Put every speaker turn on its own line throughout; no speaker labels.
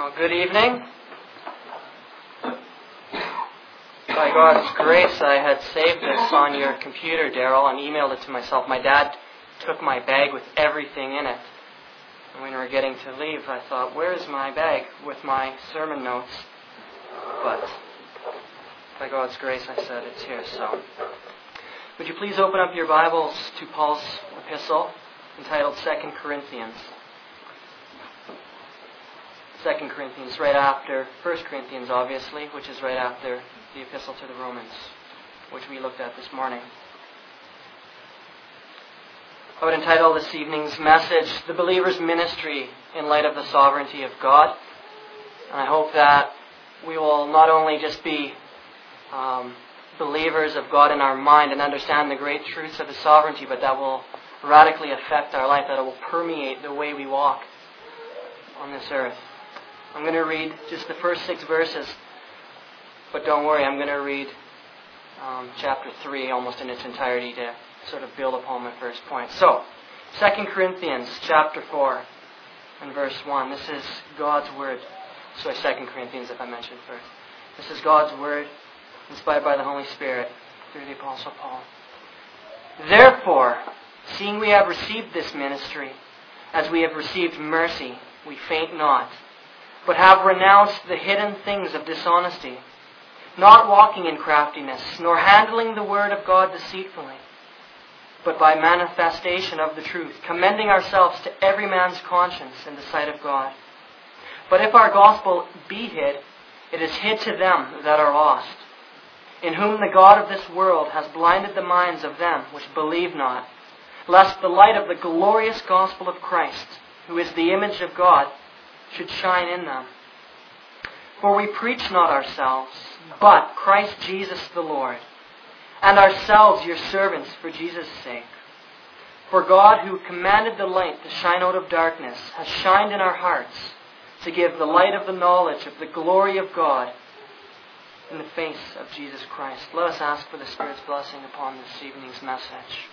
Well, good evening. By God's grace, I had saved this on your computer, Daryl, and emailed it to myself. My dad took my bag with everything in it. And when we were getting to leave, I thought, where's my bag with my sermon notes? But by God's grace, I said it's here. So, would you please open up your Bibles to Paul's epistle entitled 2 Corinthians. 2 Corinthians, right after 1 Corinthians, obviously, which is right after the epistle to the Romans, which we looked at this morning. I would entitle this evening's message, The Believer's Ministry in Light of the Sovereignty of God. And I hope that we will not only just be believers of God in our mind and understand the great truths of His sovereignty, but that will radically affect our life, that it will permeate the way we walk on this earth. I'm going to read just the first 6 verses, but don't worry, I'm going to read chapter 3 almost in its entirety to sort of build upon my first point. So, 2 Corinthians chapter 4 and verse 1. This is God's Word. Sorry, 2 Corinthians if I mentioned first. This is God's Word, inspired by the Holy Spirit through the Apostle Paul. Therefore, seeing we have received this ministry, as we have received mercy, we faint not, but have renounced the hidden things of dishonesty, not walking in craftiness, nor handling the word of God deceitfully, but by manifestation of the truth, commending ourselves to every man's conscience in the sight of God. But if our gospel be hid, it is hid to them that are lost, in whom the God of this world has blinded the minds of them which believe not, lest the light of the glorious gospel of Christ, who is the image of God, should shine in them. For we preach not ourselves, but Christ Jesus the Lord, and ourselves your servants for Jesus' sake. For God, who commanded the light to shine out of darkness, has shined in our hearts to give the light of the knowledge of the glory of God in the face of Jesus Christ. Let us ask for the Spirit's blessing upon this evening's message.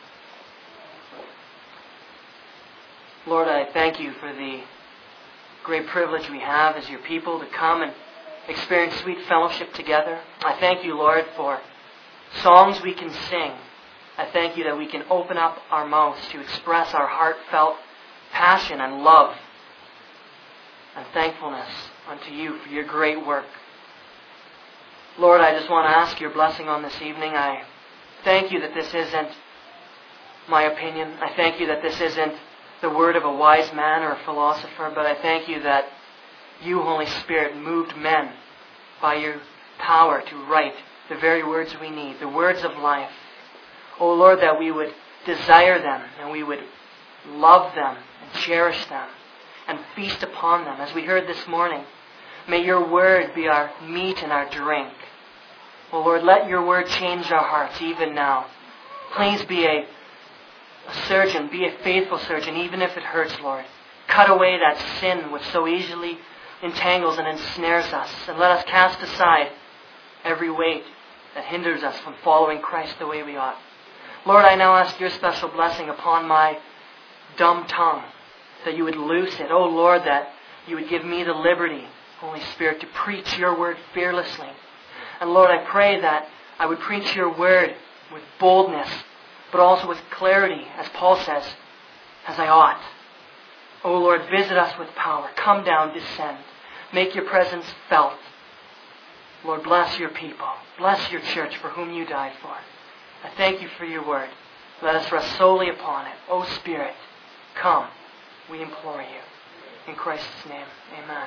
Lord, I thank you for the great privilege we have as your people to come and experience sweet fellowship together. I thank you, Lord, for songs we can sing. I thank you that we can open up our mouths to express our heartfelt passion and love and thankfulness unto you for your great work. Lord, I just want to ask your blessing on this evening. I thank you that this isn't my opinion. I thank you that this isn't the word of a wise man or a philosopher, but I thank you that you, Holy Spirit, moved men by your power to write the very words we need, the words of life. Oh Lord, that we would desire them and we would love them and cherish them and feast upon them. As we heard this morning, may your word be our meat and our drink. Oh Lord, let your word change our hearts even now. Please be a surgeon, be a faithful surgeon, even if it hurts, Lord. Cut away that sin which so easily entangles and ensnares us, and let us cast aside every weight that hinders us from following Christ the way we ought. Lord, I now ask your special blessing upon my dumb tongue, that you would loose it. Oh Lord, that you would give me the liberty, Holy Spirit, to preach your word fearlessly. And Lord, I pray that I would preach your word with boldness, but also with clarity, as Paul says, as I ought. O Lord, visit us with power. Come down, descend. Make your presence felt. Lord, bless your people. Bless your church for whom you died for. I thank you for your word. Let us rest solely upon it. O Spirit, come, we implore you. In Christ's name, amen.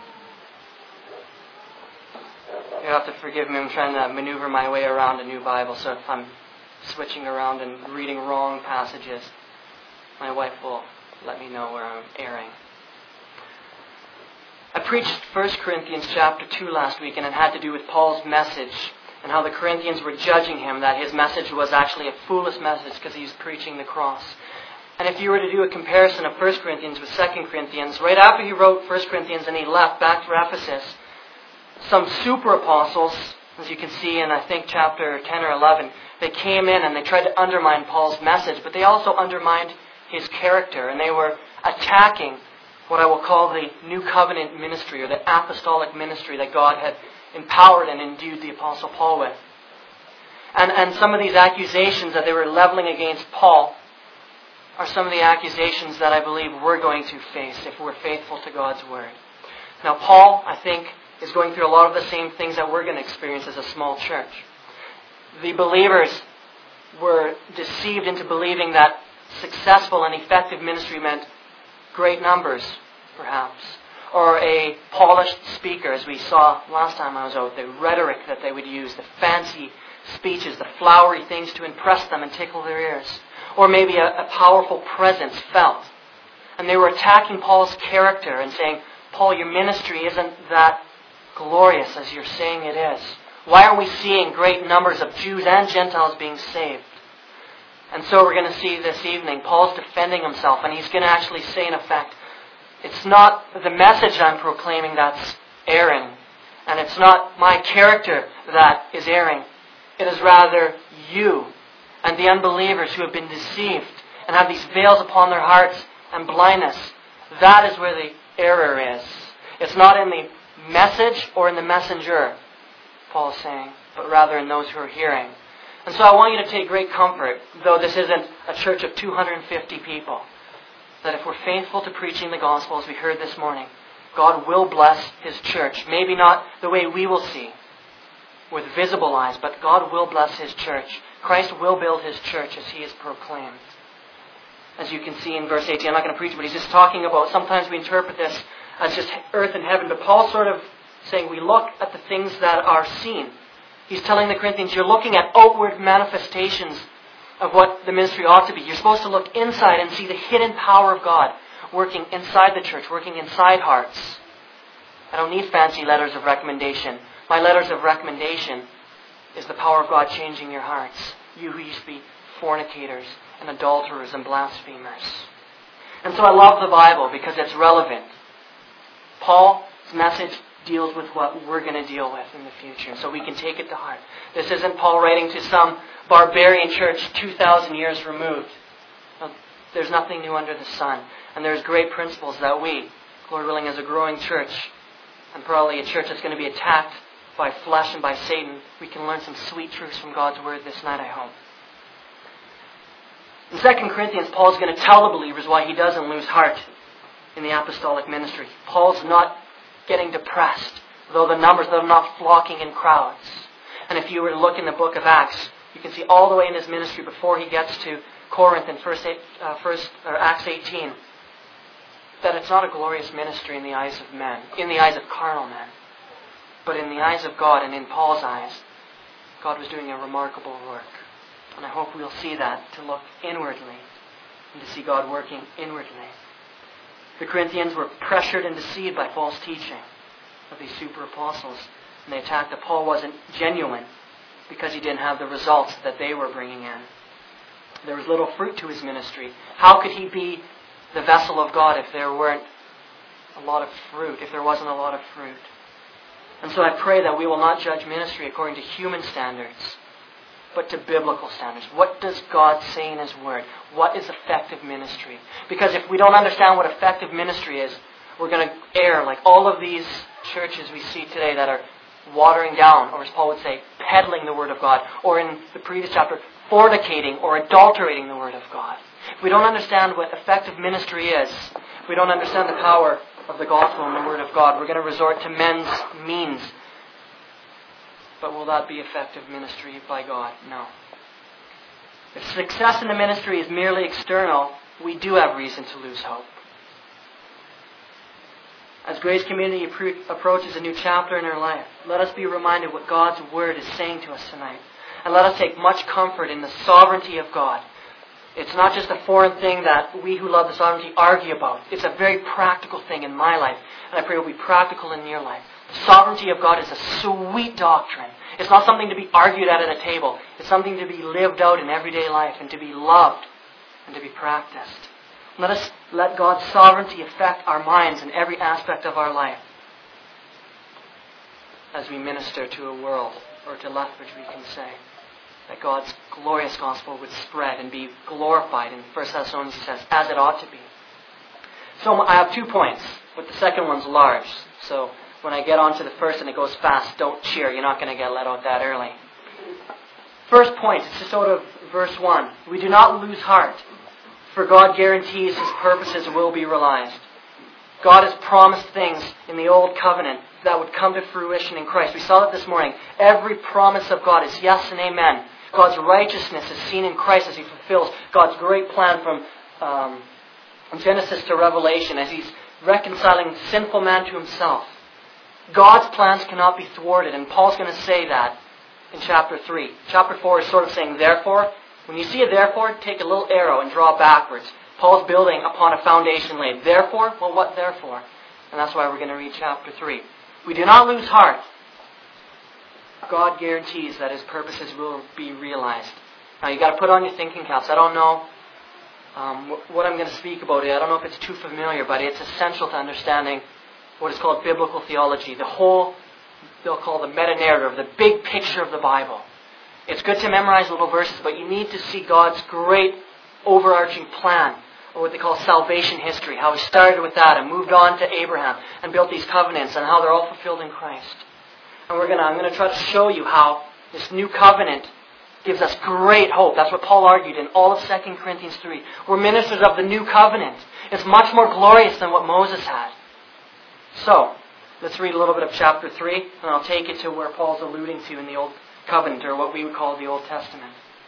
You have to forgive me. I'm trying to maneuver my way around a new Bible, so if I'm switching around and reading wrong passages, my wife will let me know where I'm erring. I preached 1 Corinthians chapter 2 last week, and it had to do with Paul's message and how the Corinthians were judging him, that his message was actually a foolish message because he was preaching the cross. And if you were to do a comparison of 1 Corinthians with 2 Corinthians, right after he wrote 1 Corinthians and he left back to Ephesus, some super apostles, as you can see in I think chapter 10 or 11, they came in and they tried to undermine Paul's message, but they also undermined his character, and they were attacking what I will call the New Covenant ministry or the apostolic ministry that God had empowered and endued the Apostle Paul with. And some of these accusations that they were leveling against Paul are some of the accusations that I believe we're going to face if we're faithful to God's Word. Now, Paul, I think, is going through a lot of the same things that we're going to experience as a small church. The believers were deceived into believing that successful and effective ministry meant great numbers, perhaps, or a polished speaker, as we saw last time I was out, the rhetoric that they would use, the fancy speeches, the flowery things to impress them and tickle their ears, or maybe a powerful presence felt. And they were attacking Paul's character and saying, Paul, your ministry isn't that glorious as you're saying it is. Why are we seeing great numbers of Jews and Gentiles being saved? And so we're going to see this evening, Paul's defending himself, and he's going to actually say, in effect, it's not the message I'm proclaiming that's erring, and it's not my character that is erring. It is rather you and the unbelievers who have been deceived and have these veils upon their hearts and blindness. That is where the error is. It's not in the message or in the messenger, Paul is saying, but rather in those who are hearing. And so I want you to take great comfort, though this isn't a church of 250 people, that if we're faithful to preaching the gospel as we heard this morning, God will bless His church. Maybe not the way we will see with visible eyes, but God will bless His church. Christ will build His church as He is proclaimed. As you can see in verse 18, I'm not going to preach, but he's just talking about, sometimes we interpret this as just earth and heaven, but Paul's sort of saying we look at the things that are seen. He's telling the Corinthians, you're looking at outward manifestations of what the ministry ought to be. You're supposed to look inside and see the hidden power of God working inside the church, working inside hearts. I don't need fancy letters of recommendation. My letters of recommendation is the power of God changing your hearts. You who used to be fornicators and adulterers and blasphemers. And so I love the Bible because it's relevant. Paul's message deals with what we're going to deal with in the future, so we can take it to heart. This isn't Paul writing to some barbarian church 2,000 years removed. No, there's nothing new under the sun. And there's great principles that we, Lord willing, as a growing church, and probably a church that's going to be attacked by flesh and by Satan, we can learn some sweet truths from God's Word this night, I hope. In 2 Corinthians, Paul's going to tell the believers why he doesn't lose heart in the apostolic ministry. Paul's not getting depressed, though the numbers are not flocking in crowds. And if you were to look in the book of Acts, you can see all the way in his ministry before he gets to Corinth in Acts 18, that it's not a glorious ministry in the eyes of men, in the eyes of carnal men. But in the eyes of God and in Paul's eyes, God was doing a remarkable work. And I hope we'll see that, to look inwardly and to see God working inwardly. The Corinthians were pressured and deceived by false teaching of these super apostles. And they attacked that Paul wasn't genuine because he didn't have the results that they were bringing in. There was little fruit to his ministry. How could he be the vessel of God if there weren't a lot of fruit, if there wasn't a lot of fruit? And so I pray that we will not judge ministry according to human standards, but to biblical standards. What does God say in His Word? What is effective ministry? Because if we don't understand what effective ministry is, we're going to err like all of these churches we see today that are watering down, or as Paul would say, peddling the Word of God, or in the previous chapter, fornicating or adulterating the Word of God. If we don't understand what effective ministry is, if we don't understand the power of the gospel and the Word of God, we're going to resort to men's means. But will that be effective ministry by God? No. If success in the ministry is merely external, we do have reason to lose hope. As Grace Community approaches a new chapter in our life, let us be reminded what God's Word is saying to us tonight. And let us take much comfort in the sovereignty of God. It's not just a foreign thing that we who love the sovereignty argue about. It's a very practical thing in my life, and I pray it will be practical in your life. The sovereignty of God is a sweet doctrine. It's not something to be argued at a table. It's something to be lived out in everyday life and to be loved and to be practiced. Let God's sovereignty affect our minds in every aspect of our life as we minister to a world, or to Lethbridge we can say, that God's glorious gospel would spread and be glorified. In 1 Thessalonians it says, as it ought to be. So I have 2 points, but the second one's large. So when I get on to the first and it goes fast, don't cheer. You're not going to get let out that early. First point, it's just out of verse 1. We do not lose heart, for God guarantees His purposes will be realized. God has promised things in the Old Covenant that would come to fruition in Christ. We saw that this morning. Every promise of God is yes and amen. God's righteousness is seen in Christ as He fulfills God's great plan from Genesis to Revelation as He's reconciling sinful man to Himself. God's plans cannot be thwarted, and Paul's going to say that in chapter 3. Chapter 4 is sort of saying, therefore. When you see a therefore, take a little arrow and draw backwards. Paul's building upon a foundation laid. Therefore? Well, what therefore? And that's why we're going to read chapter 3. We do not lose heart. God guarantees that His purposes will be realized. Now, you've got to put on your thinking caps. I don't know what I'm going to speak about. I don't know if it's too familiar, but it's essential to understanding what is called biblical theology. The whole, they'll call the meta-narrative, the big picture of the Bible. It's good to memorize little verses, but you need to see God's great overarching plan, or what they call salvation history, how He started with that and moved on to Abraham and built these covenants and how they're all fulfilled in Christ. And I'm going to try to show you how this new covenant gives us great hope. That's what Paul argued in all of 2 Corinthians 3. We're ministers of the new covenant. It's much more glorious than what Moses had. So, let's read a little bit of chapter 3, and I'll take it to where Paul's alluding to in the Old Covenant, or what we would call the Old Testament.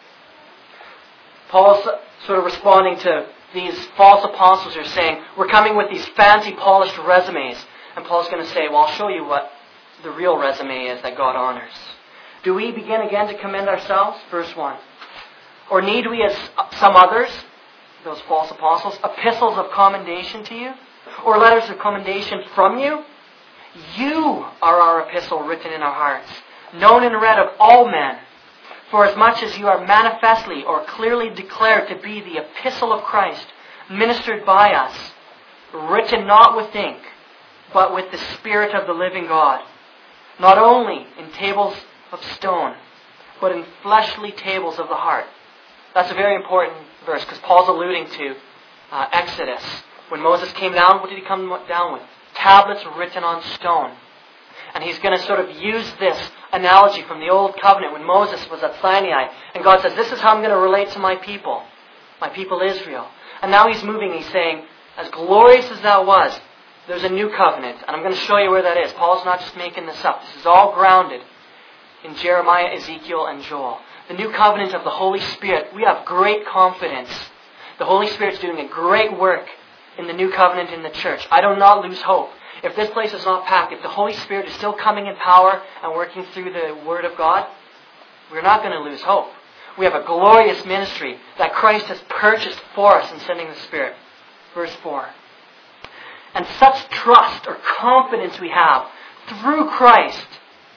Paul's sort of responding to these false apostles who are saying, we're coming with these fancy polished resumes. And Paul's going to say, well, I'll show you what the real resume is that God honors. Do we begin again to commend ourselves? Verse 1. Or need we, as some others, those false apostles, epistles of commendation to you? Or letters of commendation from you? You are our epistle written in our hearts, known and read of all men. For as much as you are manifestly or clearly declared to be the epistle of Christ, ministered by us, written not with ink, but with the Spirit of the living God, not only in tables of stone, but in fleshly tables of the heart. That's a very important verse, because Paul's alluding to Exodus. When Moses came down, what did he come down with? Tablets written on stone. And he's going to sort of use this analogy from the Old Covenant when Moses was at Sinai. And God says, this is how I'm going to relate to my people Israel. And now he's moving, he's saying, as glorious as that was, there's a new covenant. And I'm going to show you where that is. Paul's not just making this up. This is all grounded in Jeremiah, Ezekiel, and Joel. The new covenant of the Holy Spirit. We have great confidence. The Holy Spirit's doing a great work in the new covenant in the church. I do not lose hope. If this place is not packed, if the Holy Spirit is still coming in power and working through the Word of God, we're not going to lose hope. We have a glorious ministry that Christ has purchased for us in sending the Spirit. Verse 4. And such trust or confidence we have through Christ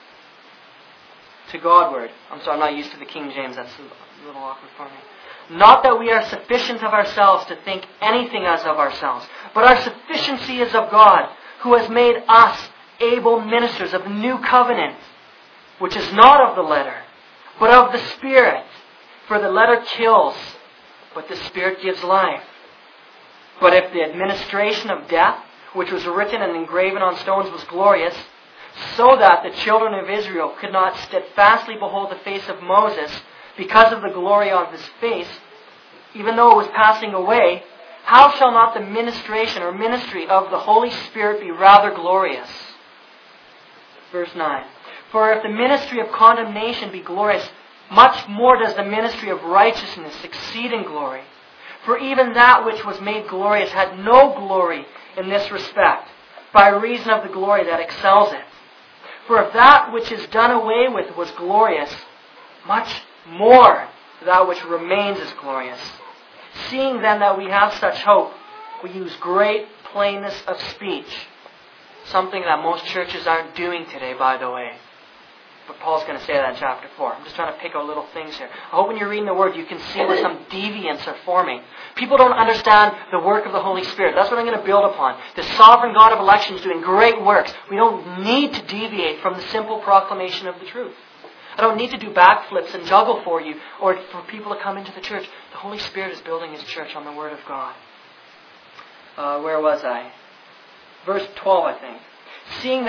to Godward. I'm sorry, I'm not used to the King James. That's a little awkward for me. Not that we are sufficient of ourselves to think anything as of ourselves, but our sufficiency is of God, who has made us able ministers of the new covenant, which is not of the letter, but of the Spirit. For the letter kills, but the Spirit gives life. But if the administration of death, which was written and engraven on stones, was glorious, so that the children of Israel could not steadfastly behold the face of Moses because of the glory of his face, even though it was passing away, how shall not the ministration or ministry of the Holy Spirit be rather glorious? Verse 9. For if the ministry of condemnation be glorious, much more does the ministry of righteousness exceed in glory. For even that which was made glorious had no glory in this respect, by reason of the glory that excels it. For if that which is done away with was glorious, much more that which remains is glorious. Seeing then that we have such hope, we use great plainness of speech. Something that most churches aren't doing today, by the way. But Paul's going to say that in chapter 4. I'm just trying to pick out little things here. I hope when you're reading the Word, you can see where some deviants are forming. People don't understand the work of the Holy Spirit. That's what I'm going to build upon. The sovereign God of election is doing great works. We don't need to deviate from the simple proclamation of the truth. I don't need to do backflips and juggle for you or for people to come into the church. The Holy Spirit is building His church on the Word of God. where was I? Verse 12, I think. Seeing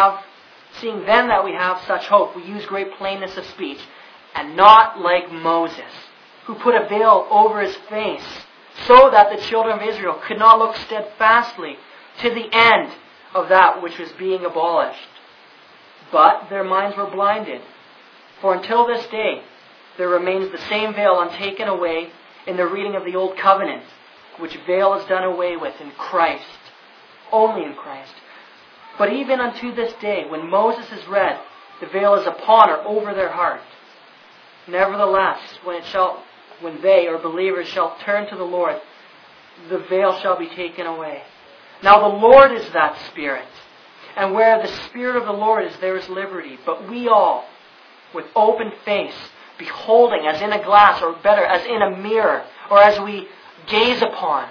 then that we have such hope, we use great plainness of speech, and not like Moses, who put a veil over his face, so that the children of Israel could not look steadfastly to the end of that which was being abolished. But their minds were blinded. For until this day, there remains the same veil untaken away in the reading of the Old Covenant, which veil is done away with in Christ, only in Christ. But even unto this day, when Moses is read, the veil is upon or over their heart. Nevertheless, when they, or believers, shall turn to the Lord, the veil shall be taken away. Now the Lord is that Spirit, and where the Spirit of the Lord is, there is liberty. But we all, with open face, beholding as in a glass, or better, as in a mirror, or as we gaze upon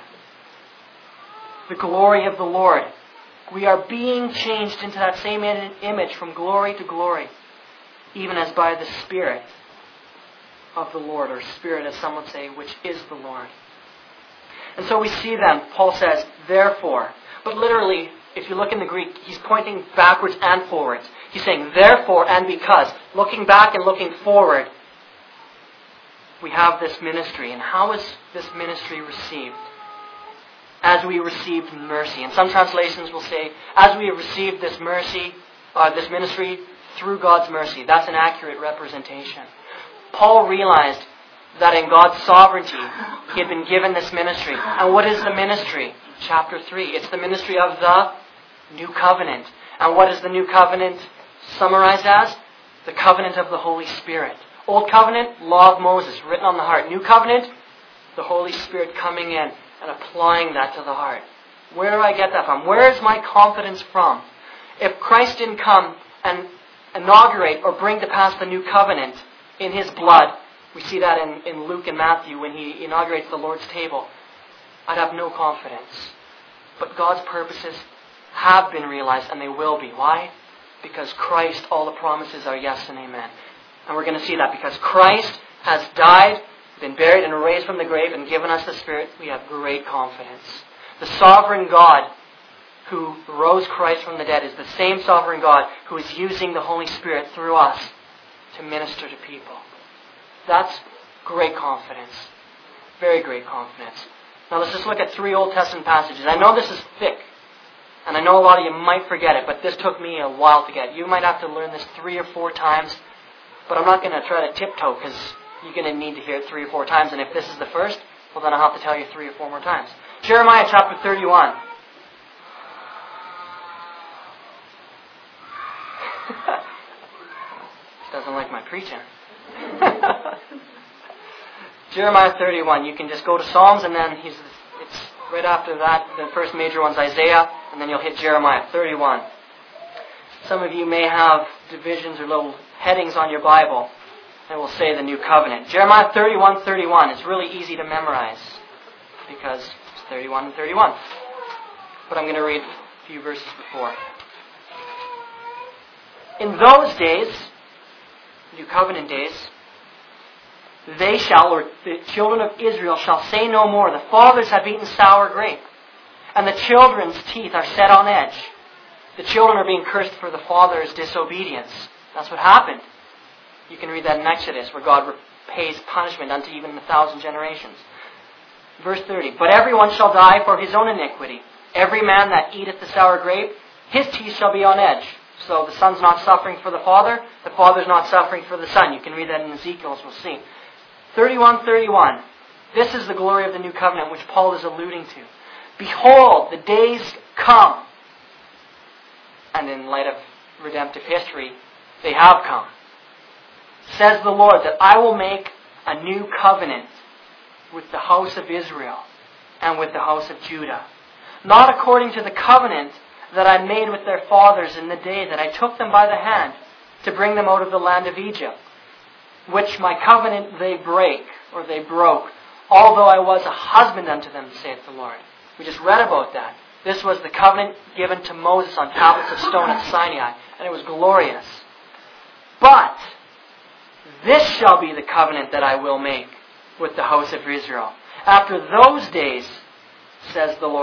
the glory of the Lord, we are being changed into that same image from glory to glory, even as by the Spirit of the Lord, or Spirit, as some would say, which is the Lord. And so we see then, Paul says, therefore. But literally, if you look in the Greek, he's pointing backwards and forwards. He's saying, therefore and because. Looking back and looking forward, we have this ministry. And how is this ministry received? As we received mercy. And some translations will say, as we have received this mercy, this ministry through God's mercy. That's an accurate representation. Paul realized that in God's sovereignty, he had been given this ministry. And what is the ministry? Chapter 3. It's the ministry of the New Covenant. And what is the New Covenant summarized as? The covenant of the Holy Spirit. Old Covenant, law of Moses, written on the heart. New Covenant, the Holy Spirit coming in and applying that to the heart. Where do I get that from? Where is my confidence from? If Christ didn't come and inaugurate or bring to pass the New Covenant in His blood, we see that in Luke and Matthew when He inaugurates the Lord's table, I'd have no confidence. But God's purposes have been realized, and they will be. Why? Because Christ, all the promises are yes and amen. And we're going to see that because Christ has died, been buried, and raised from the grave, and given us the Spirit, we have great confidence. The sovereign God who rose Christ from the dead is the same sovereign God who is using the Holy Spirit through us to minister to people. That's great confidence. Very great confidence. Now let's just look at 3 Old Testament passages. I know this is thick, and I know a lot of you might forget it, but this took me a while to get. You might have to learn this 3 or 4 times, but I'm not going to try to tiptoe because you're going to need to hear it 3 or 4 times, and if this is the first, well then I'll have to tell you 3 or 4 more times. Jeremiah chapter 31. Doesn't like my preaching. Jeremiah 31. You can just go to Psalms, and then it's right after that. The first major one's Isaiah, and then you'll hit Jeremiah 31. Some of you may have divisions or little headings on your Bible, and will say the New Covenant. Jeremiah 31:31 is really easy to memorize because it's 31 and 31. But I'm going to read a few verses before. In those days, New Covenant days, they shall, or the children of Israel shall say no more, the fathers have eaten sour grape, and the children's teeth are set on edge. The children are being cursed for the father's disobedience. That's what happened. You can read that in Exodus, where God pays punishment unto even 1,000 generations. Verse 30, but everyone shall die for his own iniquity. Every man that eateth the sour grape, his teeth shall be on edge. So the son's not suffering for the father's not suffering for the son. You can read that in Ezekiel, as we'll see. 31:31. This is the glory of the New Covenant, which Paul is alluding to. Behold, the days come. And in light of redemptive history, they have come. Says the Lord, that I will make a new covenant with the house of Israel and with the house of Judah. Not according to the covenant that I made with their fathers in the day that I took them by the hand to bring them out of the land of Egypt, which my covenant they break, or they broke, although I was a husband unto them, saith the Lord. We just read about that. This was the covenant given to Moses on tablets of stone at Sinai, and it was glorious. But this shall be the covenant that I will make with the house of Israel. After those days, says the Lord,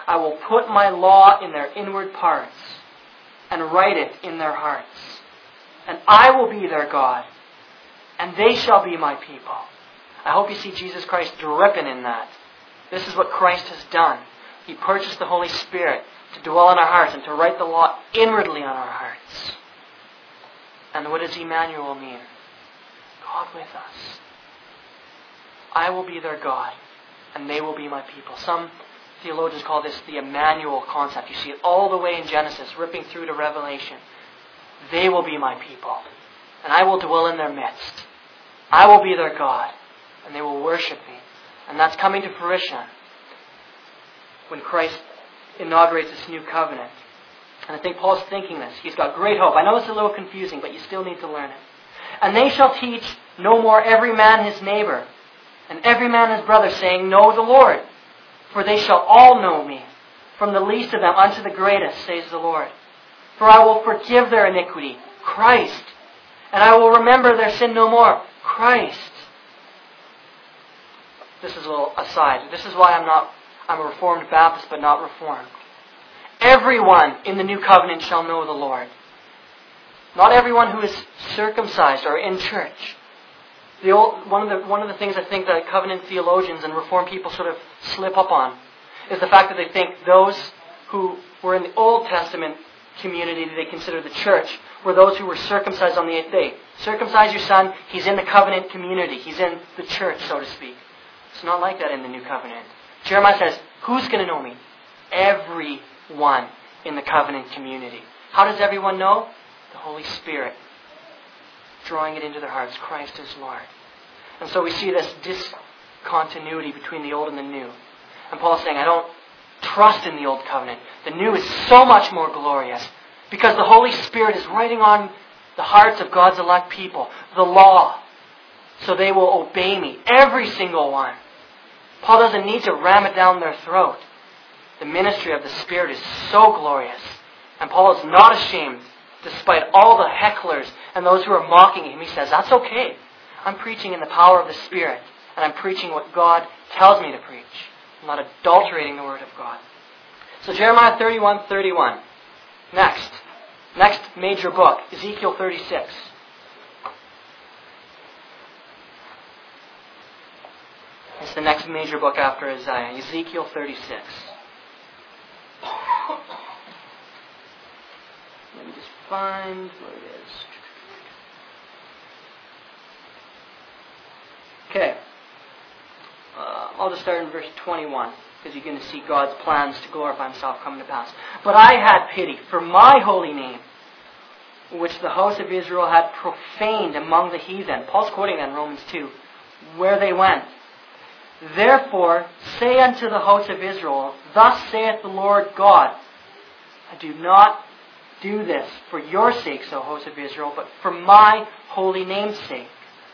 I will put my law in their inward parts and write it in their hearts. And I will be their God, and they shall be my people. I hope you see Jesus Christ dripping in that. This is what Christ has done. He purchased the Holy Spirit to dwell in our hearts and to write the law inwardly on our hearts. And what does Emmanuel mean? God with us. I will be their God, and they will be my people. Some theologians call this the Emmanuel concept. You see it all the way in Genesis, ripping through to Revelation. They will be my people, and I will dwell in their midst. I will be their God, and they will worship me. And that's coming to fruition when Christ inaugurates this new covenant. And I think Paul's thinking this. He's got great hope. I know it's a little confusing, but you still need to learn it. And they shall teach no more every man his neighbor, and every man his brother, saying, Know the Lord. For they shall all know me, from the least of them unto the greatest, says the Lord. For I will forgive their iniquity, Christ. And I will remember their sin no more, Christ. This is a little aside. This is why I'm a Reformed Baptist, but not Reformed. Everyone in the new covenant shall know the Lord. Not everyone who is circumcised or in church. One of the things I think that covenant theologians and Reformed people sort of slip up on is the fact that they think those who were in the Old Testament community that they consider the church were those who were circumcised on the 8th day. Circumcise your son, he's in the covenant community. He's in the church, so to speak. It's not like that in the new covenant. Jeremiah says, who's going to know me? Everyone in the covenant community. How does everyone know? The Holy Spirit drawing it into their hearts. Christ is Lord. And so we see this discontinuity between the old and the new. And Paul's saying, I don't trust in the old covenant. The new is so much more glorious because the Holy Spirit is writing on the hearts of God's elect people the law, so they will obey me. Every single one. Paul doesn't need to ram it down their throat. The ministry of the Spirit is so glorious. And Paul is not ashamed, despite all the hecklers and those who are mocking him. He says, that's okay. I'm preaching in the power of the Spirit. And I'm preaching what God tells me to preach. I'm not adulterating the Word of God. So Jeremiah 31:31. Next major book, Ezekiel 36. It's the next major book after Isaiah, Ezekiel 36. Let me just find where it is. Okay. I'll just start in verse 21, because you're going to see God's plans to glorify Himself coming to pass. But I had pity for my holy name, which the house of Israel had profaned among the heathen. Paul's quoting that in Romans 2, where they went. Therefore, say unto the house of Israel, Thus saith the Lord God, I do not do this for your sakes, O house of Israel, but for my holy name's sake.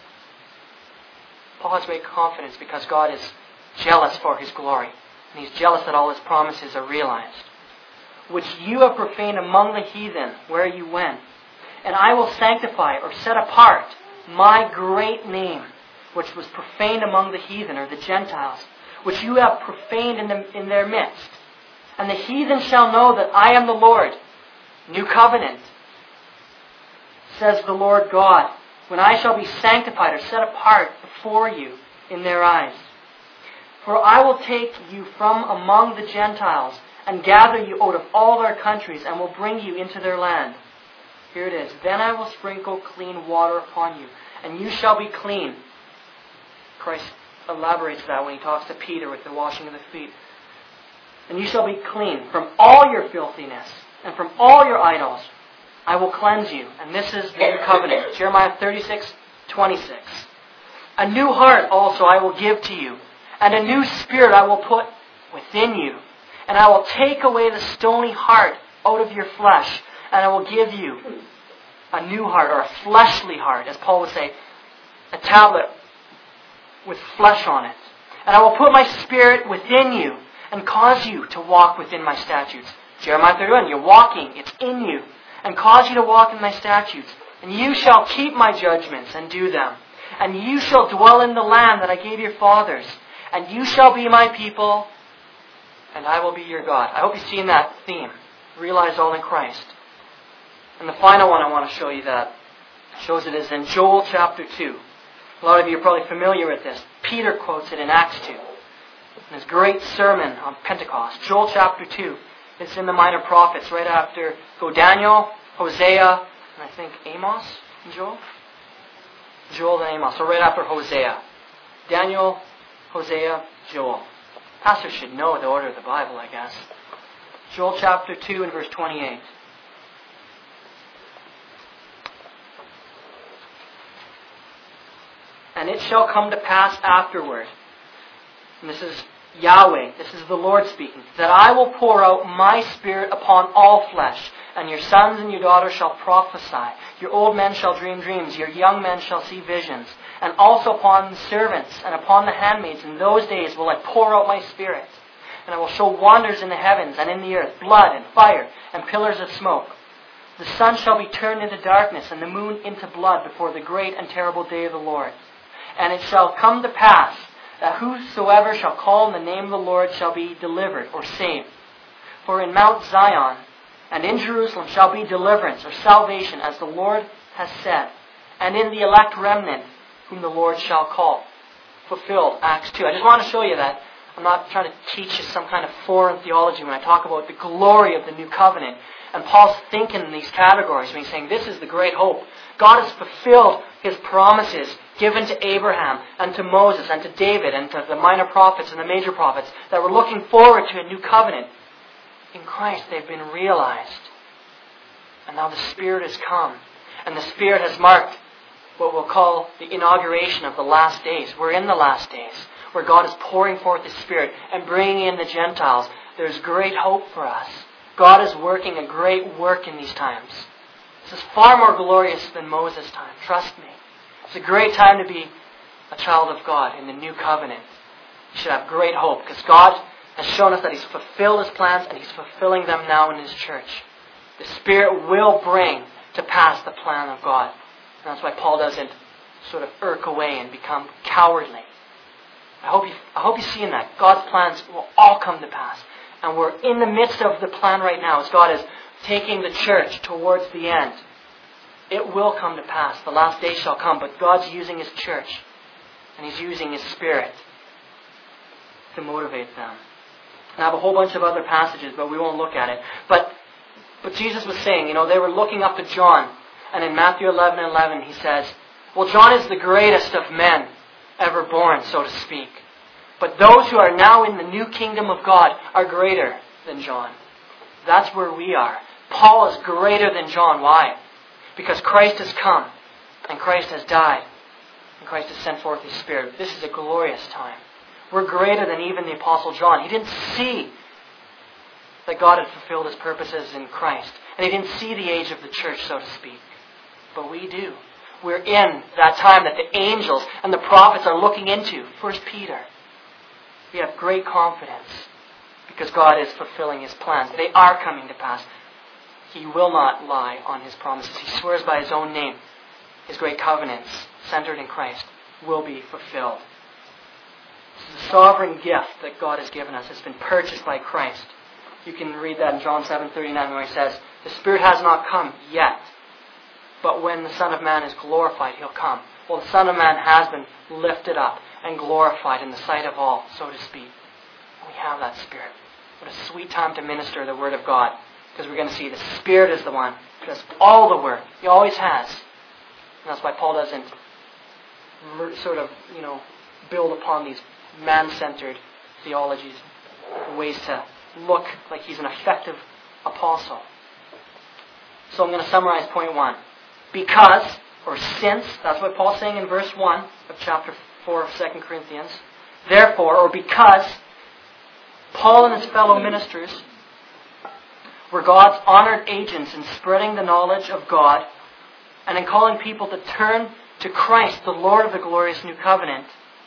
Paul has great confidence because God is jealous for His glory. And He's jealous that all His promises are realized. Which you have profaned among the heathen where you went. And I will sanctify or set apart my great name, which was profaned among the heathen or the Gentiles, which you have profaned in their midst. And the heathen shall know that I am the Lord. New covenant, says the Lord God, when I shall be sanctified or set apart before you in their eyes. For I will take you from among the Gentiles and gather you out of all their countries and will bring you into their land. Here it is. Then I will sprinkle clean water upon you, and you shall be clean. Christ elaborates that when He talks to Peter with the washing of the feet. And you shall be clean from all your filthiness and from all your idols. I will cleanse you. And this is the new covenant. Jeremiah 36:26. A new heart also I will give to you, and a new spirit I will put within you. And I will take away the stony heart out of your flesh, and I will give you a new heart, or a fleshly heart, as Paul would say, a tablet with flesh on it. And I will put my spirit within you and cause you to walk within my statutes. Jeremiah 31, you're walking, it's in you. And cause you to walk in my statutes. And you shall keep my judgments and do them. And you shall dwell in the land that I gave your fathers. And you shall be my people, and I will be your God. I hope you've seen that theme. Realize all in Christ. And the final one I want to show you that shows it is in Joel chapter 2. A lot of you are probably familiar with this. Peter quotes it in Acts 2. In his great sermon on Pentecost. Joel chapter 2. It's in the Minor Prophets right after Daniel, Hosea, and I think Amos and Joel? Joel and Amos. So right after Hosea. Daniel, Hosea, Joel. Pastors should know the order of the Bible, I guess. Joel chapter 2 and verse 28. And it shall come to pass afterward, and this is Yahweh, this is the Lord speaking, that I will pour out my Spirit upon all flesh, and your sons and your daughters shall prophesy. Your old men shall dream dreams, your young men shall see visions. And also upon the servants and upon the handmaids in those days will I pour out my Spirit. And I will show wonders in the heavens and in the earth, blood and fire and pillars of smoke. The sun shall be turned into darkness and the moon into blood before the great and terrible day of the Lord. And it shall come to pass that whosoever shall call on the name of the Lord shall be delivered or saved. For in Mount Zion and in Jerusalem shall be deliverance or salvation, as the Lord has said, and in the elect remnant whom the Lord shall call. Fulfilled, Acts 2. I just want to show you that. I'm not trying to teach you some kind of foreign theology when I talk about the glory of the new covenant. And Paul's thinking in these categories when he's saying this is the great hope. God has fulfilled His promises given to Abraham and to Moses and to David and to the minor prophets and the major prophets that were looking forward to a new covenant. In Christ they've been realized. And now the Spirit has come. And the Spirit has marked what we'll call the inauguration of the last days. We're in the last days where God is pouring forth His Spirit and bringing in the Gentiles. There's great hope for us. God is working a great work in these times. This is far more glorious than Moses' time. Trust me. It's a great time to be a child of God in the new covenant. You should have great hope because God has shown us that He's fulfilled His plans and He's fulfilling them now in His church. The Spirit will bring to pass the plan of God. And that's why Paul doesn't sort of irk away and become cowardly. I hope you're seeing that. God's plans will all come to pass. And we're in the midst of the plan right now as God is taking the church towards the end. It will come to pass. The last day shall come. But God's using His church. And He's using His Spirit to motivate them. And I have a whole bunch of other passages, but we won't look at it. But Jesus was saying, they were looking up to John. And in Matthew 11:11 He says, well, John is the greatest of men ever born, so to speak. But those who are now in the new kingdom of God are greater than John. That's where we are. Paul is greater than John. Why? Because Christ has come and Christ has died and Christ has sent forth His Spirit. This is a glorious time. We're greater than even the Apostle John. He didn't see that God had fulfilled His purposes in Christ. And he didn't see the age of the church, so to speak. But we do. We're in that time that the angels and the prophets are looking into. 1 Peter. We have great confidence because God is fulfilling His plans. They are coming to pass. He will not lie on His promises. He swears by His own name. His great covenants, centered in Christ, will be fulfilled. This is a sovereign gift that God has given us. It's been purchased by Christ. You can read that in John 7:39 where He says, the Spirit has not come yet, but when the Son of Man is glorified, He'll come. Well, the Son of Man has been lifted up and glorified in the sight of all, so to speak. We have that Spirit. What a sweet time to minister the Word of God. Because we're going to see the Spirit is the one who does all the work. He always has. And that's why Paul doesn't sort of, build upon these man-centered theologies, ways to look like he's an effective apostle. So I'm going to summarize point 1. Because, or since, that's what Paul's saying in verse 1 of chapter 4 of 2 Corinthians. Therefore, or because, Paul and his fellow ministers were God's honored agents in spreading the knowledge of God and in calling people to turn to Christ, the Lord of the glorious new covenant.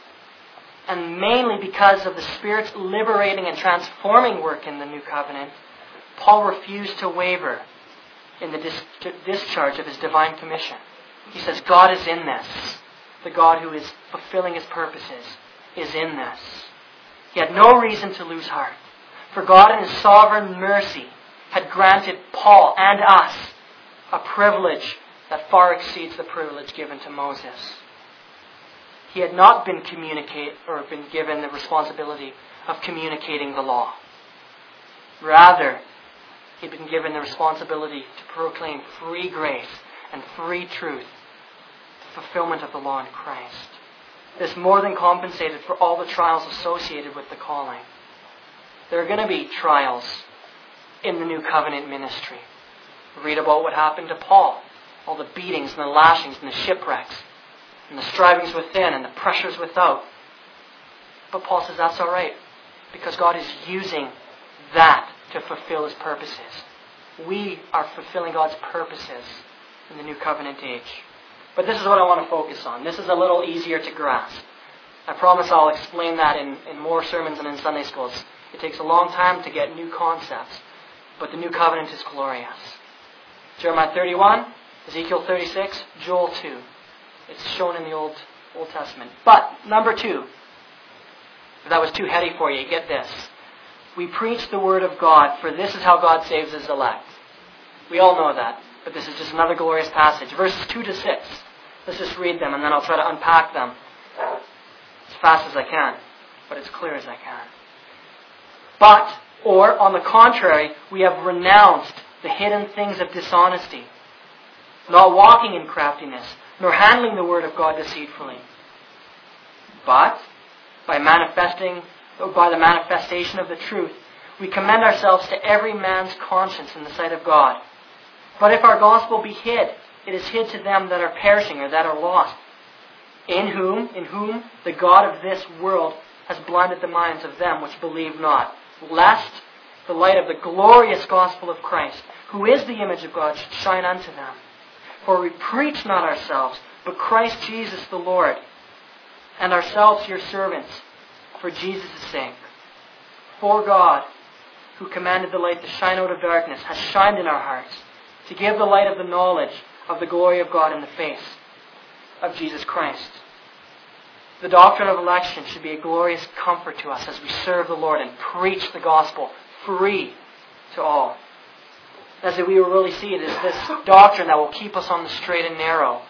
And mainly because of the Spirit's liberating and transforming work in the new covenant, Paul refused to waver in the discharge of his divine commission. He says, God is in this. The God who is fulfilling His purposes is in this. He had no reason to lose heart. For God in His sovereign mercy had granted Paul and us a privilege that far exceeds the privilege given to Moses. He had not been given the responsibility of communicating the law. Rather, he had been given the responsibility to proclaim free grace and free truth, the fulfillment of the law in Christ. This more than compensated for all the trials associated with the calling. There are going to be trials in the New Covenant ministry. Read about what happened to Paul. All the beatings and the lashings and the shipwrecks and the strivings within and the pressures without. But Paul says that's all right, because God is using that to fulfill His purposes. We are fulfilling God's purposes in the New Covenant age. But this is what I want to focus on. This is a little easier to grasp. I promise I'll explain that in more sermons and in Sunday schools. It takes a long time to get new concepts, but the New Covenant is glorious. Jeremiah 31, Ezekiel 36, Joel 2. It's shown in the Old Testament. But, number 2, if that was too heady for you, get this. We preach the Word of God, for this is how God saves His elect. We all know that, but this is just another glorious passage. Verses 2 to 6. Let's just read them, and then I'll try to unpack them as fast as I can, but as clear as I can. But, or, on the contrary, we have renounced the hidden things of dishonesty, not walking in craftiness, nor handling the Word of God deceitfully. But, by the manifestation of the truth, we commend ourselves to every man's conscience in the sight of God. But if our gospel be hid, it is hid to them that are perishing or that are lost, in whom the God of this world has blinded the minds of them which believe not, lest the light of the glorious gospel of Christ, who is the image of God, should shine unto them. For we preach not ourselves, but Christ Jesus the Lord, and ourselves your servants, for Jesus' sake. For God, who commanded the light to shine out of darkness, has shined in our hearts, to give the light of the knowledge of the glory of God in the face of Jesus Christ. The doctrine of election should be a glorious comfort to us as we serve the Lord and preach the gospel free to all. As we will really see, it is this doctrine that will keep us on the straight and narrow.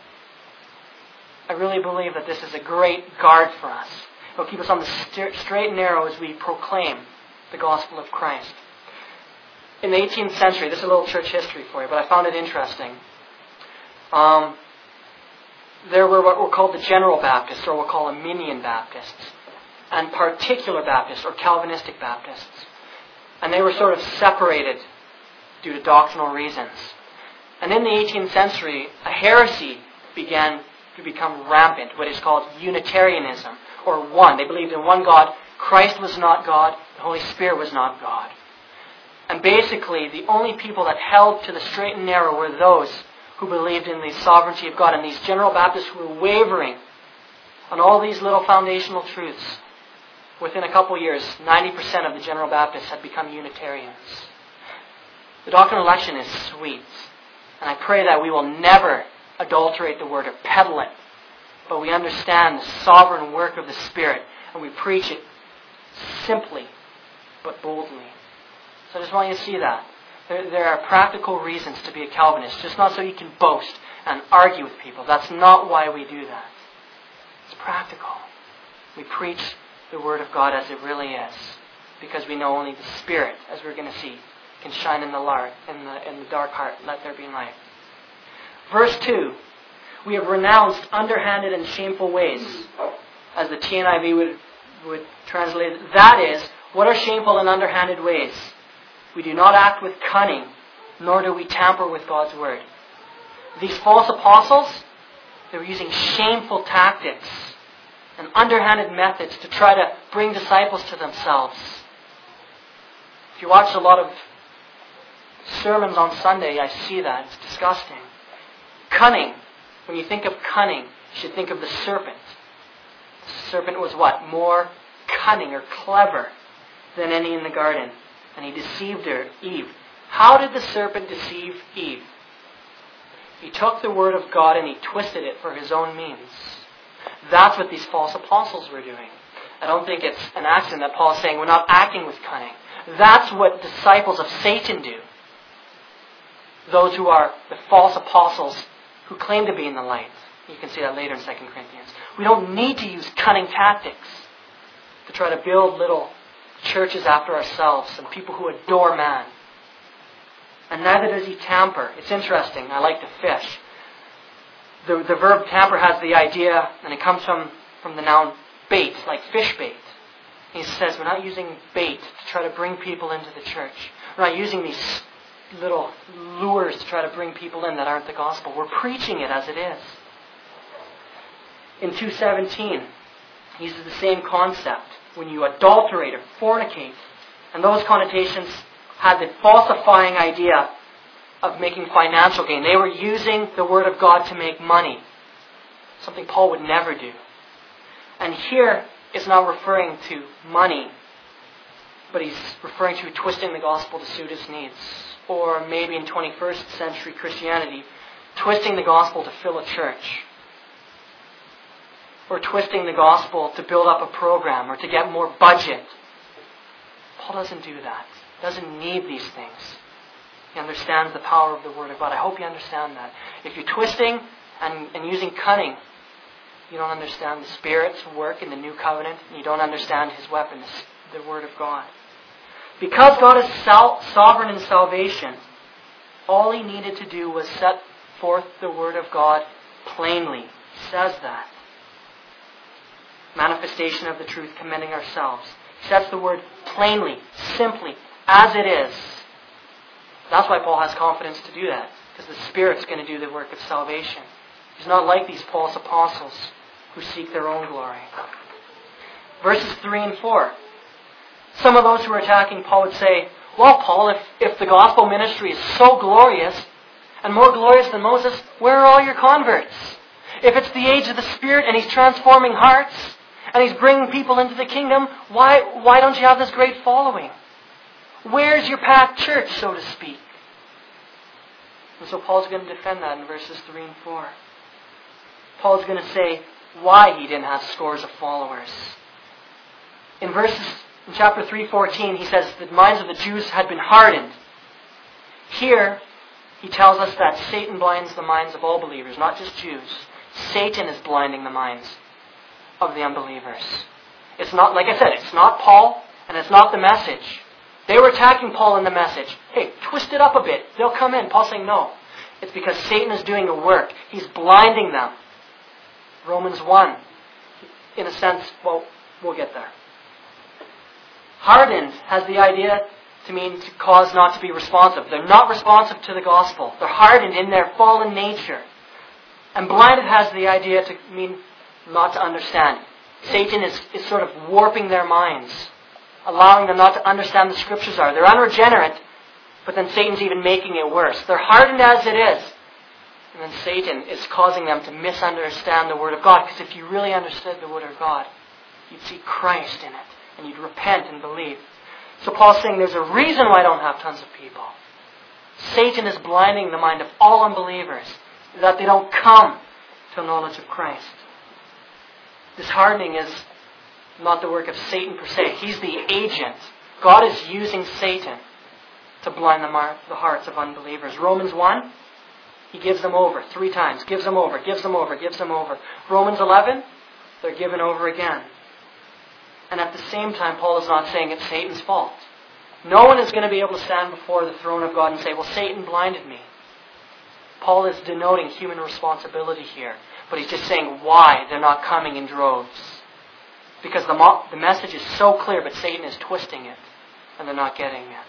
I really believe that this is a great guard for us. It will keep us on the straight and narrow as we proclaim the gospel of Christ. In the 18th century, this is a little church history for you, but I found it interesting. There were what were called the General Baptists, or we'll call Arminian Baptists, and Particular Baptists, or Calvinistic Baptists. And they were sort of separated due to doctrinal reasons. And in the 18th century, a heresy began to become rampant, what is called Unitarianism, or one. They believed in one God. Christ was not God. The Holy Spirit was not God. And basically, the only people that held to the straight and narrow were those who believed in the sovereignty of God. And these General Baptists were wavering on all these little foundational truths. Within a couple years, 90% of the General Baptists had become Unitarians. The doctrine of election is sweet. And I pray that we will never adulterate the Word or peddle it. But we understand the sovereign work of the Spirit. And we preach it simply, but boldly. So I just want you to see that. There are practical reasons to be a Calvinist. Just not so you can boast and argue with people. That's not why we do that. It's practical. We preach the Word of God as it really is. Because we know only the Spirit, as we're going to see, can shine in the dark heart. Let there be light. Verse 2. We have renounced underhanded and shameful ways. As the TNIV would translate it. That is, what are shameful and underhanded ways? We do not act with cunning, nor do we tamper with God's Word. These false apostles, they were using shameful tactics and underhanded methods to try to bring disciples to themselves. If you watch a lot of sermons on Sunday, I see that. It's disgusting. Cunning. When you think of cunning, you should think of the serpent. The serpent was what? More cunning or clever than any in the garden. And he deceived her, Eve. How did the serpent deceive Eve? He took the Word of God and he twisted it for his own means. That's what these false apostles were doing. I don't think it's an accident that Paul is saying we're not acting with cunning. That's what disciples of Satan do. Those who are the false apostles who claim to be in the light. You can see that later in 2 Corinthians. We don't need to use cunning tactics to try to build little churches after ourselves and people who adore man. And neither does he tamper. It's interesting. I like to fish. The verb tamper has the idea, and it comes from the noun bait, like fish bait. He says we're not using bait to try to bring people into the church. We're not using these little lures to try to bring people in that aren't the gospel. We're preaching it as it is. In 2:17, he uses the same concept. When you adulterate or fornicate, and those connotations had the falsifying idea of making financial gain. They were using the Word of God to make money. Something Paul would never do. And here it's not referring to money, but he's referring to twisting the gospel to suit his needs. Or maybe in 21st century Christianity, twisting the gospel to fill a church. Or twisting the gospel to build up a program or to get more budget. Paul doesn't do that. He doesn't need these things. He understands the power of the Word of God. I hope you understand that. If you're twisting and using cunning, you don't understand the Spirit's work in the new covenant, and you don't understand His weapons, the Word of God. Because God is sovereign in salvation, all He needed to do was set forth the Word of God plainly. He says that. Manifestation of the truth, commending ourselves. He sets the word plainly, simply, as it is. That's why Paul has confidence to do that, because the Spirit's going to do the work of salvation. He's not like these false apostles who seek their own glory. Verses 3 and 4. Some of those who are attacking Paul would say, well, Paul, if the gospel ministry is so glorious and more glorious than Moses, where are all your converts? If it's the age of the Spirit and He's transforming hearts, and He's bringing people into the kingdom, why don't you have this great following? Where's your packed church, so to speak? And so Paul's going to defend that in verses 3 and 4. Paul's going to say why he didn't have scores of followers. In chapter 3:14, he says the minds of the Jews had been hardened. Here, he tells us that Satan blinds the minds of all believers, not just Jews. Satan is blinding the minds of the unbelievers. It's not, like I said, it's not Paul and it's not the message. They were attacking Paul in the message. Hey, twist it up a bit. They'll come in. Paul's saying no. It's because Satan is doing a work. He's blinding them. Romans 1. In a sense, well, we'll get there. Hardened has the idea to mean to cause not to be responsive. They're not responsive to the gospel. They're hardened in their fallen nature. And blinded has the idea to mean not to understand. Satan is sort of warping their minds, allowing them not to understand the Scriptures are. They're unregenerate, but then Satan's even making it worse. They're hardened as it is. And then Satan is causing them to misunderstand the Word of God. Because if you really understood the Word of God, you'd see Christ in it. And you'd repent and believe. So Paul's saying there's a reason why I don't have tons of people. Satan is blinding the mind of all unbelievers, that they don't come to a knowledge of Christ. This hardening is not the work of Satan per se. He's the agent. God is using Satan to blind the hearts of unbelievers. Romans 1, He gives them over 3 times. Gives them over, gives them over, gives them over. Romans 11, they're given over again. And at the same time, Paul is not saying it's Satan's fault. No one is going to be able to stand before the throne of God and say, well, Satan blinded me. Paul is denoting human responsibility here. But he's just saying why they're not coming in droves. Because the message is so clear, but Satan is twisting it. And they're not getting it.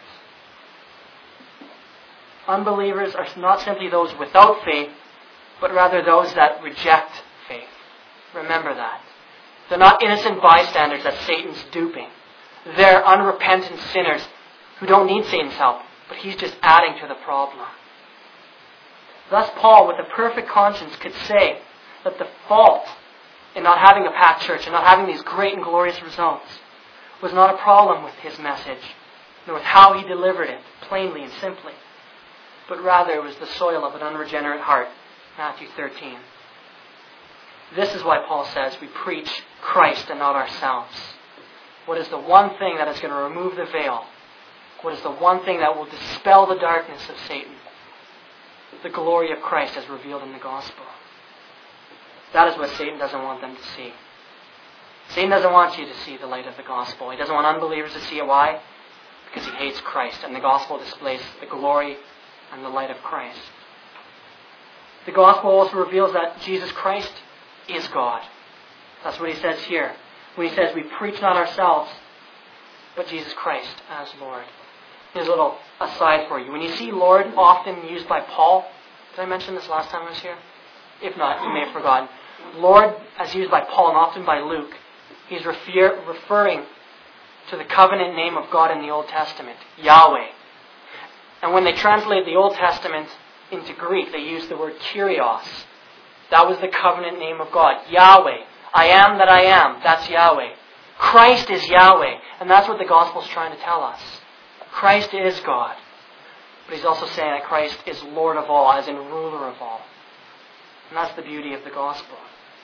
Unbelievers are not simply those without faith, but rather those that reject faith. Remember that. They're not innocent bystanders that Satan's duping. They're unrepentant sinners who don't need Satan's help, but he's just adding to the problem. Thus Paul, with a perfect conscience, could say that the fault in not having a packed church and not having these great and glorious results was not a problem with his message, nor with how he delivered it, plainly and simply, but rather it was the soil of an unregenerate heart. Matthew 13. This is why Paul says we preach Christ and not ourselves. What is the one thing that is going to remove the veil what is the one thing that will dispel the darkness of Satan? The glory of Christ as revealed in the gospel. That is what Satan doesn't want them to see. Satan doesn't want you to see the light of the gospel. He doesn't want unbelievers to see it. Why? Because he hates Christ, and the gospel displays the glory and the light of Christ. The gospel also reveals that Jesus Christ is God. That's what he says here. When he says we preach not ourselves, but Jesus Christ as Lord. Here's a little aside for you. When you see Lord often used by Paul, did I mention this last time I was here? If not, you may have forgotten. Lord, as used by Paul and often by Luke, he's referring to the covenant name of God in the Old Testament, Yahweh. And when they translate the Old Testament into Greek, they use the word Kyrios. That was the covenant name of God, Yahweh. I am that I am. That's Yahweh. Christ is Yahweh. And that's what the gospel is trying to tell us. Christ is God. But he's also saying that Christ is Lord of all, as in ruler of all. And that's the beauty of the gospel.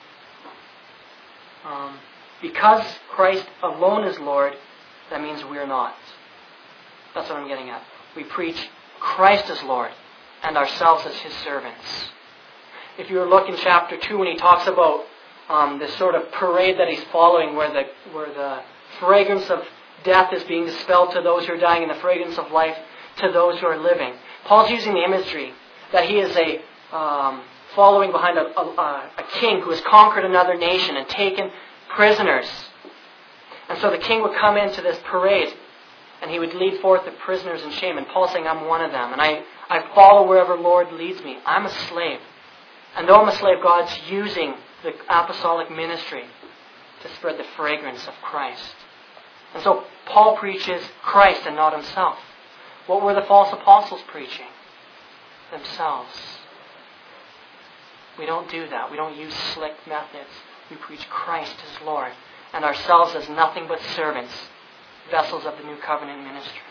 Because Christ alone is Lord, that means we're not. That's what I'm getting at. We preach Christ as Lord and ourselves as his servants. If you look in chapter 2 when he talks about this sort of parade that he's following where the fragrance of death is being dispelled to those who are dying and the fragrance of life to those who are living. Paul's using the imagery that he is following behind a king who has conquered another nation and taken prisoners. And so the king would come into this parade and he would lead forth the prisoners in shame. And Paul's saying, I'm one of them. And I follow wherever Lord leads me. I'm a slave. And though I'm a slave, God's using the apostolic ministry to spread the fragrance of Christ. And so Paul preaches Christ and not himself. What were the false apostles preaching? Themselves. We don't do that. We don't use slick methods. We preach Christ as Lord and ourselves as nothing but servants, vessels of the new covenant ministry.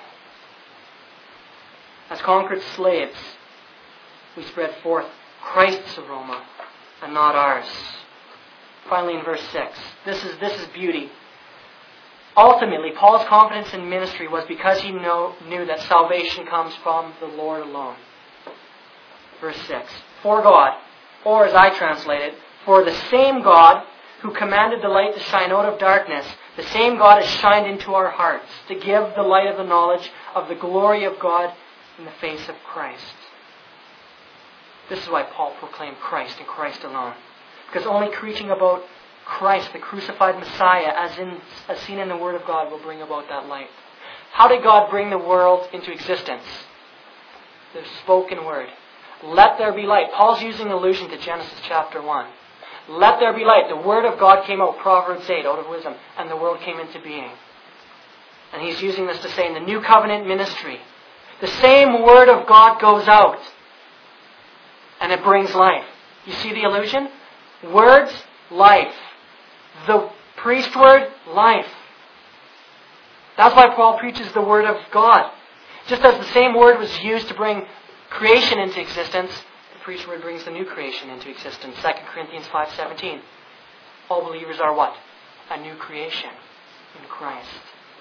As conquered slaves, we spread forth Christ's aroma and not ours. Finally, in verse 6, this is beauty. Ultimately, Paul's confidence in ministry was because he knew that salvation comes from the Lord alone. Verse 6, for God, or as I translate it, for the same God who commanded the light to shine out of darkness, the same God has shined into our hearts to give the light of the knowledge of the glory of God in the face of Christ. This is why Paul proclaimed Christ and Christ alone. Because only preaching about Christ, the crucified Messiah, as seen in the Word of God, will bring about that light. How did God bring the world into existence? The spoken word. Let there be light. Paul's using allusion to Genesis chapter 1. Let there be light. The Word of God came out, Proverbs 8, out of wisdom, and the world came into being. And he's using this to say in the new covenant ministry, the same Word of God goes out, and it brings life. You see the allusion? Words, life. The priest word, life. That's why Paul preaches the Word of God. Just as the same word was used to bring creation into existence, the priest word brings the new creation into existence. 2 Corinthians 5:17. All believers are what? A new creation in Christ.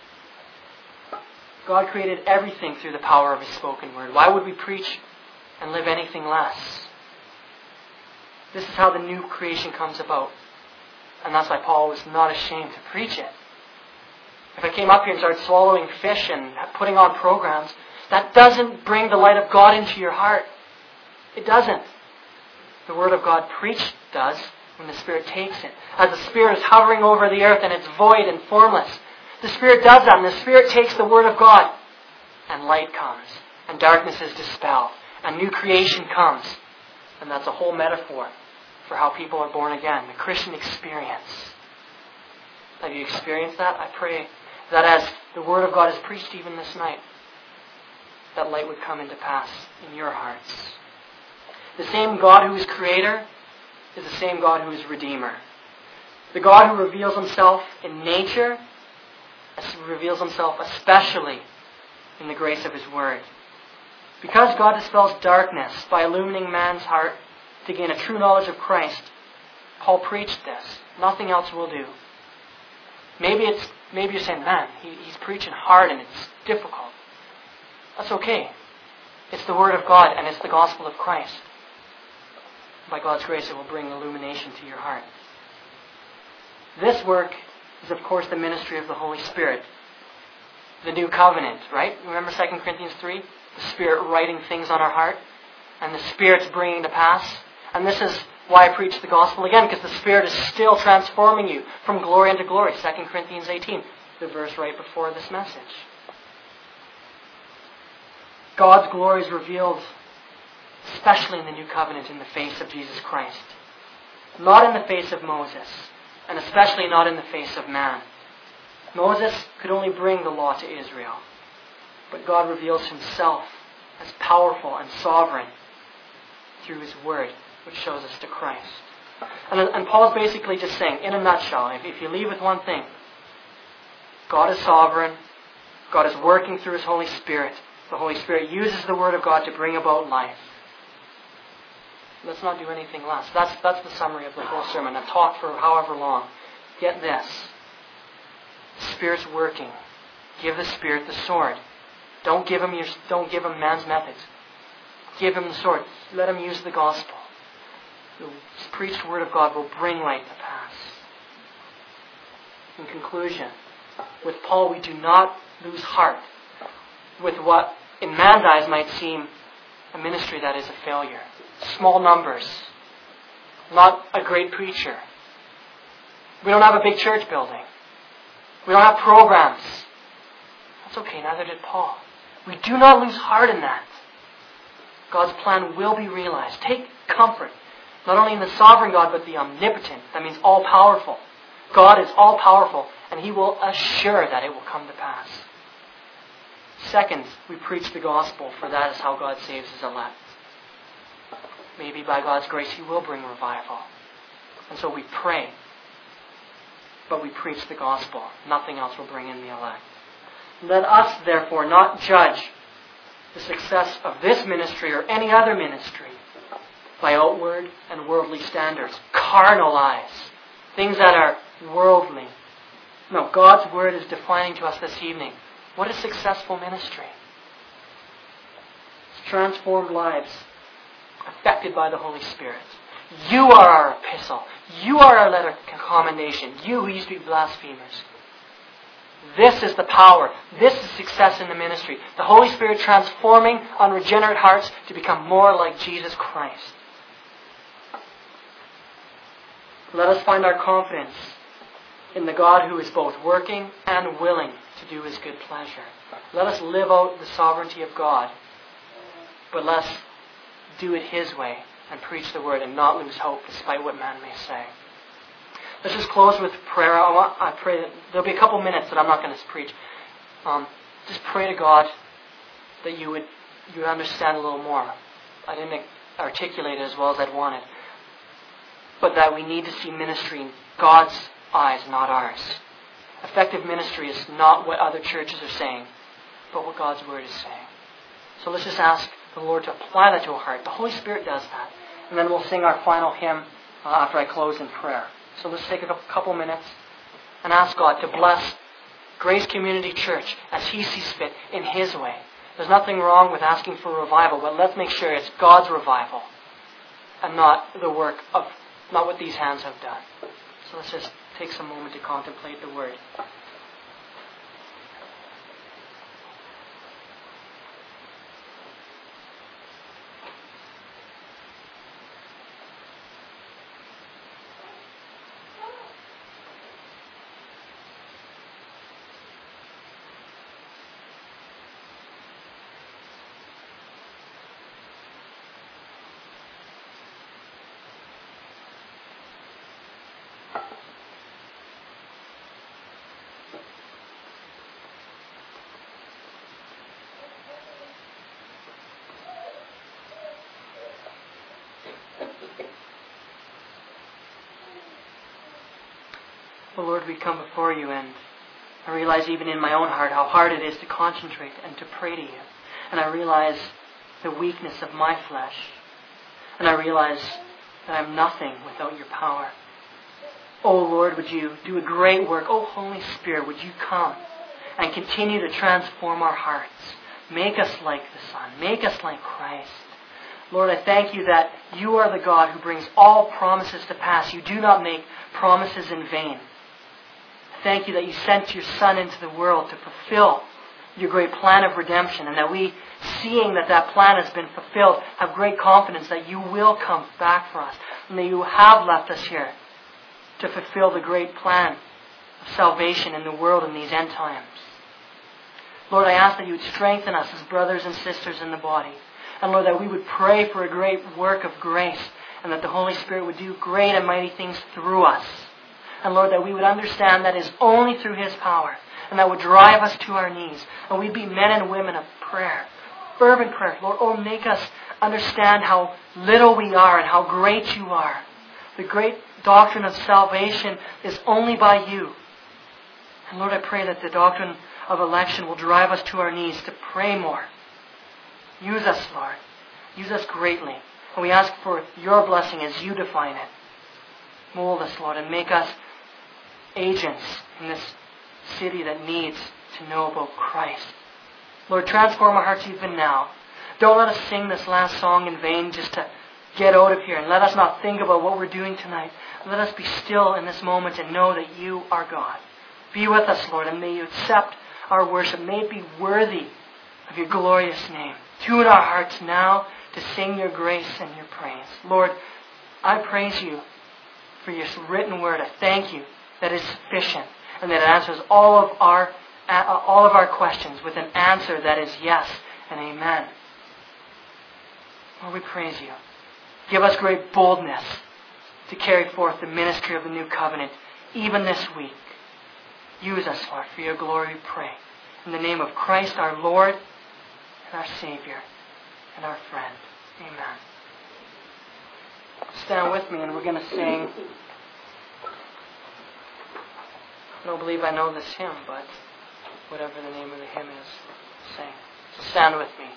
God created everything through the power of His spoken word. Why would we preach and live anything less? This is how the new creation comes about. And that's why Paul was not ashamed to preach it. If I came up here and started swallowing fish and putting on programs, that doesn't bring the light of God into your heart. It doesn't. The Word of God preached does when the Spirit takes it. As the Spirit is hovering over the earth and it's void and formless, the Spirit does that, and the Spirit takes the Word of God, and light comes, and darkness is dispelled, and new creation comes. And that's a whole metaphor for how people are born again, the Christian experience. Have you experienced that? I pray that as the Word of God is preached even this night, that light would come into pass in your hearts. The same God who is Creator is the same God who is Redeemer. The God who reveals Himself in nature reveals Himself especially in the grace of His Word. Because God dispels darkness by illumining man's heart to gain a true knowledge of Christ, Paul preached this. Nothing else will do. Maybe you're saying, man, he's preaching hard and it's difficult. That's okay. It's the Word of God and it's the gospel of Christ. By God's grace, it will bring illumination to your heart. This work is, of course, the ministry of the Holy Spirit. The new covenant, right? Remember 2 Corinthians 3? The Spirit writing things on our heart. And the Spirit's bringing to pass. And this is why I preach the gospel again, because the Spirit is still transforming you from glory unto glory. 2 Corinthians 18, the verse right before this message. God's glory is revealed, especially in the new covenant, in the face of Jesus Christ. Not in the face of Moses, and especially not in the face of man. Moses could only bring the law to Israel. But God reveals Himself as powerful and sovereign through His Word, which shows us to Christ. And Paul's basically just saying, in a nutshell, if you leave with one thing, God is sovereign, God is working through His Holy Spirit. The Holy Spirit uses the Word of God to bring about life. Let's not do anything less. That's the summary of the whole sermon. I've talked for however long. Get this. The Spirit's working. Give the Spirit the sword. Don't give him man's methods. Give him the sword. Let him use the gospel. The preached Word of God will bring light to pass. In conclusion, with Paul we do not lose heart with what in man's eyes might seem a ministry that is a failure. Small numbers. Not a great preacher. We don't have a big church building. We don't have programs. That's okay, neither did Paul. We do not lose heart in that. God's plan will be realized. Take comfort, not only in the sovereign God, but the omnipotent. That means all-powerful. God is all-powerful, and He will assure that it will come to pass. Second, we preach the gospel, for that is how God saves His elect. Maybe by God's grace He will bring revival. And so we pray, but we preach the gospel. Nothing else will bring in the elect. Let us, therefore, not judge the success of this ministry or any other ministry by outward and worldly standards, carnal eyes, things that are worldly. No, God's Word is defining to us this evening what is successful ministry. It's transformed lives affected by the Holy Spirit. You are our epistle. You are our letter of commendation. You who used to be blasphemers. This is the power. This is success in the ministry. The Holy Spirit transforming unregenerate hearts to become more like Jesus Christ. Let us find our confidence in the God who is both working and willing to do His good pleasure. Let us live out the sovereignty of God, but let us do it His way and preach the Word and not lose hope despite what man may say. Let's just close with prayer. I pray that there'll be a couple minutes that I'm not going to preach. Just pray to God that you would understand a little more. I didn't articulate it as well as I'd wanted. But that we need to see ministry in God's eyes, not ours. Effective ministry is not what other churches are saying, but what God's Word is saying. So let's just ask the Lord to apply that to our heart. The Holy Spirit does that. And then we'll sing our final hymn after I close in prayer. So let's take a couple minutes and ask God to bless Grace Community Church as He sees fit in His way. There's nothing wrong with asking for revival, but let's make sure it's God's revival and not the work of, not what these hands have done. So let's just take some moment to contemplate the Word. Oh Lord, we come before You, and I realize even in my own heart how hard it is to concentrate and to pray to You. And I realize the weakness of my flesh. And I realize that I'm nothing without Your power. Oh Lord, would You do a great work? Oh Holy Spirit, would You come and continue to transform our hearts, Make us like the Son. Make us like Christ. Lord, I thank you that you are the God who brings all promises to pass. You do not make promises in vain. I thank you that you sent your Son into the world to fulfill your great plan of redemption, and that we, seeing that that plan has been fulfilled, have great confidence that you will come back for us, and that you have left us here to fulfill the great plan of salvation in the world in these end times. Lord, I ask that you would strengthen us as brothers and sisters in the body. And Lord, that we would pray for a great work of grace, and that the Holy Spirit would do great and mighty things through us. And Lord, that we would understand that is only through His power, and that would drive us to our knees. And we'd be men and women of prayer, fervent prayer. Lord, oh, make us understand how little we are and how great you are. The great doctrine of salvation is only by you. And Lord, I pray that the doctrine of election will drive us to our knees to pray more. Use us, Lord. Use us greatly. And we ask for your blessing as you define it. Mold us, Lord, and make us agents in this city that needs to know about Christ. Lord, transform our hearts even now. Don't let us sing this last song in vain just to get out of here. And let us not think about what we're doing tonight. Let us be still in this moment and know that you are God. Be with us, Lord, and may you accept our worship. May it be worthy of your glorious name. Tune our hearts now to sing your grace and your praise. Lord, I praise you for your written word. I thank you that it is sufficient and that it answers all of our questions with an answer that is yes and amen. Lord, we praise you. Give us great boldness to carry forth the ministry of the new covenant even this week. Use us, Lord, for your glory, we pray. In the name of Christ our Lord and our Savior and our friend. Amen. Stand with me and we're going to sing. I don't believe I know this hymn, but whatever the name of the hymn is, sing. So stand with me.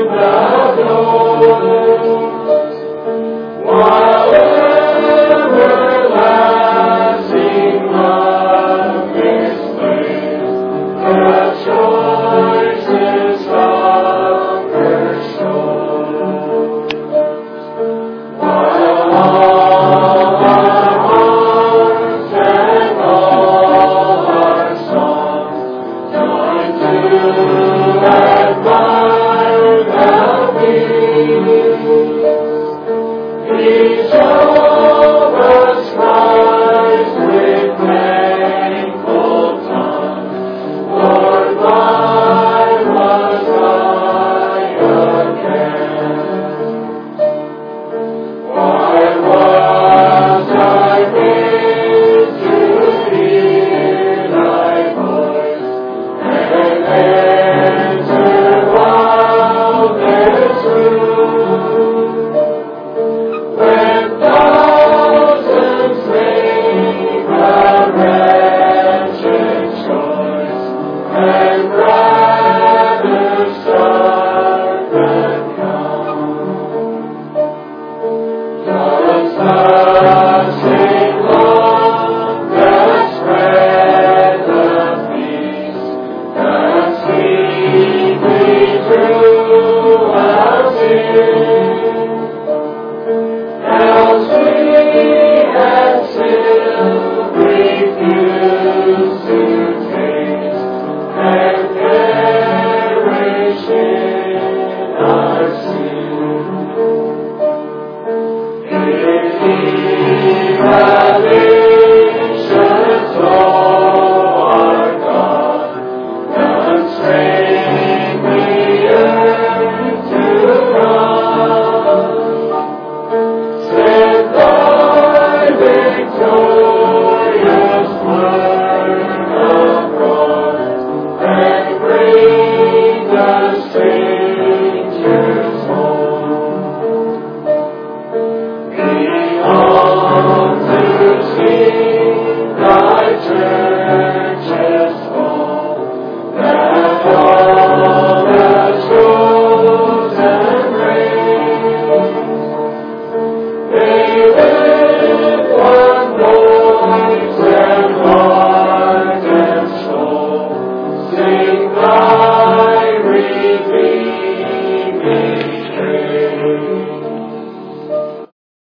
While free.